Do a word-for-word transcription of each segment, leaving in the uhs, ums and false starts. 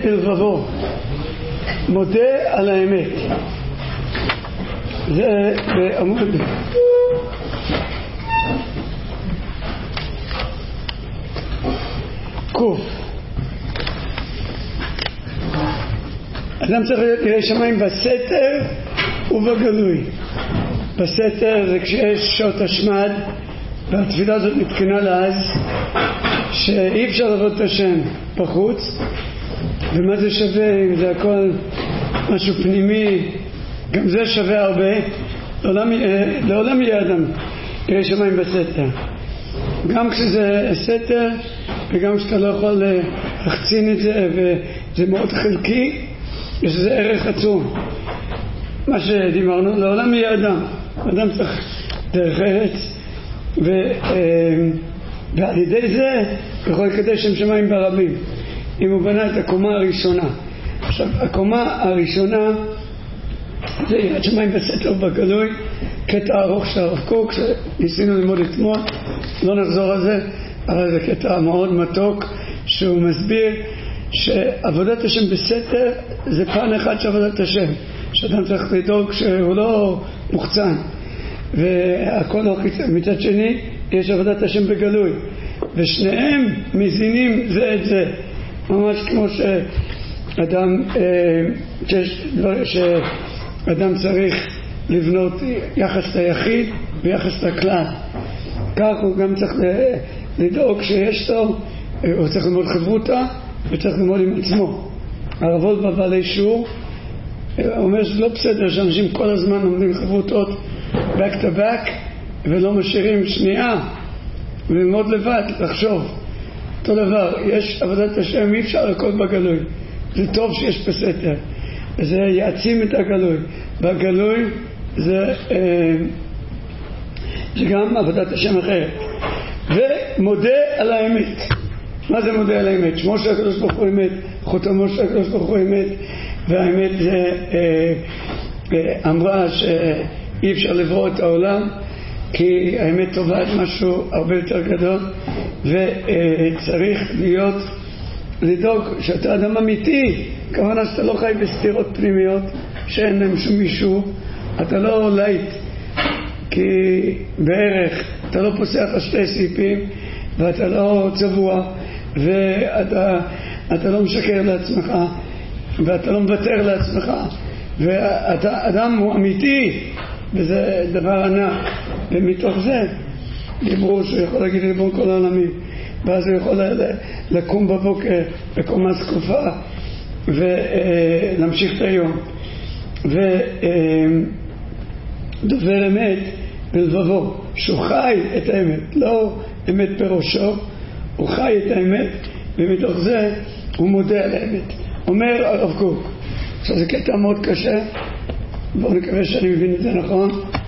בלבבו, מודה על האמת. זה בעמוד קוף. אדם צריך להיות ירא שמיים בסתר ובגלוי. בסתר זה כשיש שעות השמד, והתפילה הזאת נתקנה לאז שאי אפשר לעבוד את השם בחוץ. ומה זה שווה אם זה הכל משהו פנימי? גם זה שווה הרבה. לעולם, לעולם יהיה אדם ירא שמיים בסתר, גם כשזה סתר וגם כשאתה לא יכול להחצין את זה וזה מאוד חלקי, יש לזה ערך עצום. מה שדיברנו, לעולם יהיה אדם, אדם צריך דרך ארץ, ו, ועל ידי זה יכול לקדש שם שמיים ברבים אם הוא בנה את הקומה הראשונה. עכשיו הקומה הראשונה זה יראת שמיים בסתר ובגלוי, קטע ארוך של הרב קוק שניסינו ללמוד אתמול, לא נחזור על זה, אבל זה קטע מאוד מתוק שהוא מסביר שעבודת השם בסתר זה פן אחד של עבודת השם, שאדם צריך לדאוג שהוא לא מוחצן והכל לא חיצון. מצד שני יש עבודת השם בגלוי, ושניהם מזינים זה את זה, ממש כמו שאדם שאדם צריך לבנות יחס ליחיד ויחס לכלל, כך הוא גם צריך לדאוג שיש לו, הוא צריך ללמוד חברותה וצריך ללמוד עם עצמו. הרב וולבה בעלי שור אומר שזה לא בסדר שאנשים כל הזמן לומדים חברותות back to back ולא משאירים שנייה וללמוד לבד, לחשוב. אותו דבר, יש עבודת השם, אי אפשר הכל בגלוי, זה טוב שיש בסתר, זה יעצים את הגלוי. בגלוי זה, זה גם עבודת השם אחרת. ומודה על האמת. מה זה מודה על האמת? שמו של הקדוש ברוך הוא אמת, חותמו של הקדוש ברוך הוא אמת, והאמת זה אה, אה, אמרה שאי אפשר לברוא את העולם כי האמת טובה את משהו הרבה יותר גדול, וצריך אה, להיות לדאוג שאתה אדם אמיתי, כמובן שאתה לא חי בסתירות פנימיות שאין להם שום מישהו, אתה לא לייט כי בערך אתה לא פוסח על שתי סיפים ואתה לא צבוע ואתה אתה לא משקר לעצמך ואתה לא מוותר לעצמך, ואתה אדם הוא אמיתי, וזה דבר ענק. ומתוך זה דיברו שהוא יכול להגיד ריבון כל העולמים, ואז הוא יכול לקום בבוקר בקומה זקופה ולהמשיך את היום. ודובר אמת בלבבו, שהוא חי את האמת, לא אמת בראשו, הוא חי את האמת, ומתוך זה הוא מודה על האמת. אומר הרב קוק, עכשיו זה קטע מאוד קשה, בואו נקווה שאני מבין את זה נכון,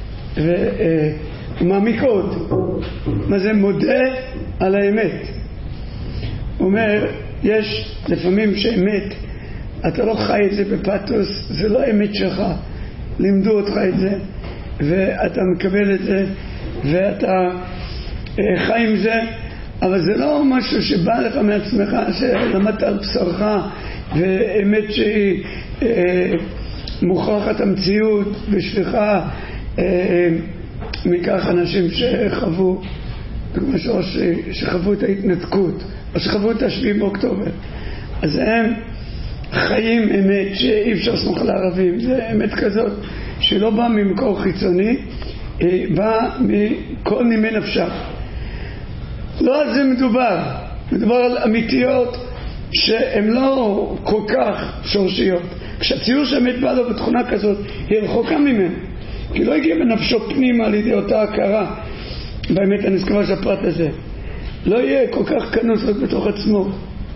ומעמיק עוד. מה זה מודה על האמת? הוא אומר, יש לפעמים שאמת אתה לא חי את זה בפאטוס, זה לא האמת שלך, לימדו אותך את זה ואתה מקבל את זה ואתה חי עם זה, אבל זה לא משהו שבא לך מעצמך, שלמדת על בשרך ואמת שהיא אה, מוכרחת המציאות בשבילך. אה, מכך אנשים שחוו, כמו שחוו את ההתנתקות או שחוו את השביעי באוקטובר, אז הם חיים אמת שאי אפשר לסמוך על הערבים. זה אמת כזאת שלא באה ממקור חיצוני, היא באה מכל נימי נפשך. לא על זה מדובר, מדובר על אמיתיות שהן לא כל כך שורשיות. כשהציור שהאמת באה לו בתכונה כזאת, היא רחוקה ממנו, כי לא הגיע בנפשו פנימה על ידי אותה הכרה באמת הנזכרה של הפרט הזה, לא יהיה כל כך כנוס רק בתוך עצמו.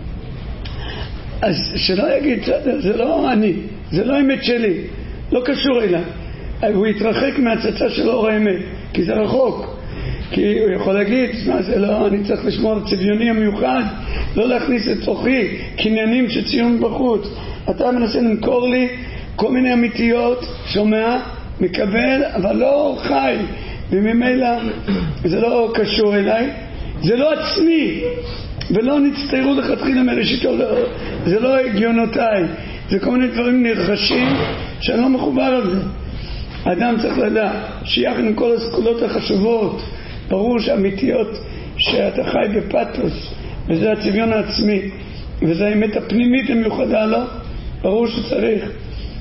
אז שלא יגיד, זה לא אני, זה לא האמת שלי, לא קשור אליי. הוא יתרחק מהצצה של אור האמת, כי זה רחוק. כי הוא יכול להגיד, מה זה לא, אני צריך לשמור על צביוני המיוחד, לא להכניס לתוכי קניינים שציון בחוץ. אתה מנסה למכור לי כל מיני אמיתיות, שומע, מקבל, אבל לא חי, וממילא זה לא קשור אליי, זה לא עצמי. ולא נצטיירו לכתחילה מראשיתו, זה לא הגיונותיי, זה כל מיני דברים נרחשים שאני לא מחובר על זה. האדם צריך לדעת שיחד עם כל הסקולות החשובות, ברור שאמיתיות שאתה חי בפתוס, וזה הצביון העצמי, וזה האמת הפנימית המיוחדה לו, ברור שצריך,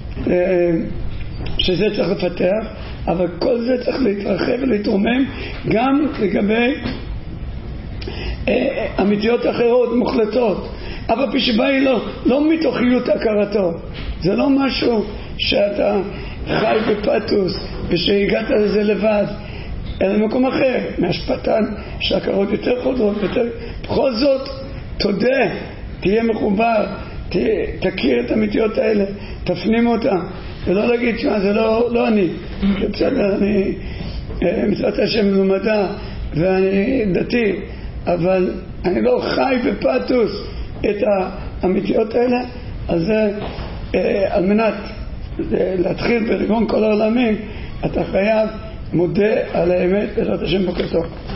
שזה צריך לפתח, אבל כל זה צריך להתרחב ולהתרומם גם לגבי אמיתיות אחרות, מוחלטות. אבל פי שבא היא לא, לא מתוכיות הכרתו. זה לא משהו שאתה חי בפתוס ושהגעת לזה לבד, אלא מקום אחר, מהשפטן שהכרות יותר חודרות, יותר... בכל זאת, תודה, תהיה מחובר, ת... תכיר את האמיתיות האלה, תפנים אותה, ולא להגיד, שמה, זה לא, לא אני. בסדר, אני מצוות השם מלומדה, ואני דתי, אבל אני לא חי בפתוס את האמיתיות האלה. אז זה על מנת להתחיל בריבון כל העולמים, אתה חייב מודה על האמת בעזרת השם. בוקר טוב.